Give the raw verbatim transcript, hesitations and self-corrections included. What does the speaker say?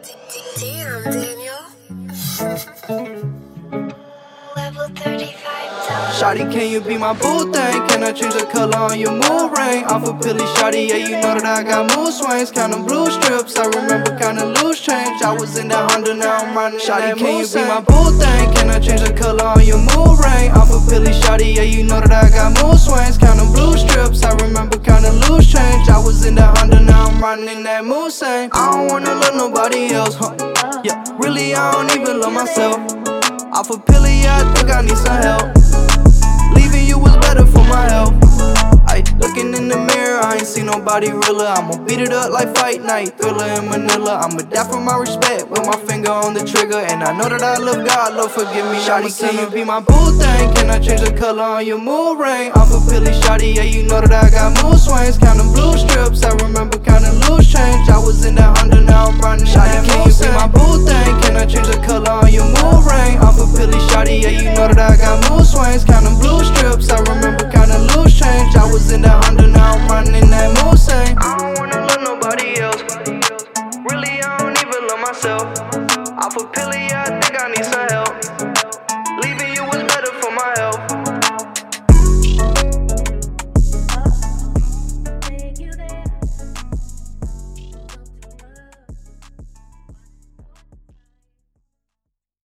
Damn, Daniel. Level thirty-five down. Shawty, can you be my boo thing? Can I change the color on your mood ring? Off a pilly, shawty, yeah, you know that I got mood swings. Counting blue strips, I remember counting loose change. I was in that Honda, now I'm running. Shawty, can you be my boo thing? Can I change the color on your mood ring? Off a pilly, shawty, yeah, you know that I got mood swings. Counting blue strips, I remember counting loose change. I was in that Honda, now I'm running that mood swing. I don't wanna love nobody else, huh? Yeah, really, I don't even love myself. Off a pilly, yeah, I think I need some help. Leaving you was better for my health. Ay, looking in the mirror, I ain't see nobody realer. I'ma beat it up like Fight Night, Thriller in Manila. I'ma die for my respect with my finger on the trigger. And I know that I love God, Lord forgive me. Shawty, can you be my boo thing? Can I change the color on your mood ring? Off a pilly, shawty, yeah, you know that I got mood swings. Counting blue strips, I remember counting loose change. I was in that Honda, now I'm running. Shawty, can you be my boo thing? Can I change the color on your mood ring? Off a pilly, shawty, yeah, you know that I got mood swings. Counting blue strips, I remember counting loose change. I was in that Honda, now I'm running that mood swing. I don't wanna love nobody else. Really, I don't even love myself. Off a pilly, yeah, I think I need some help.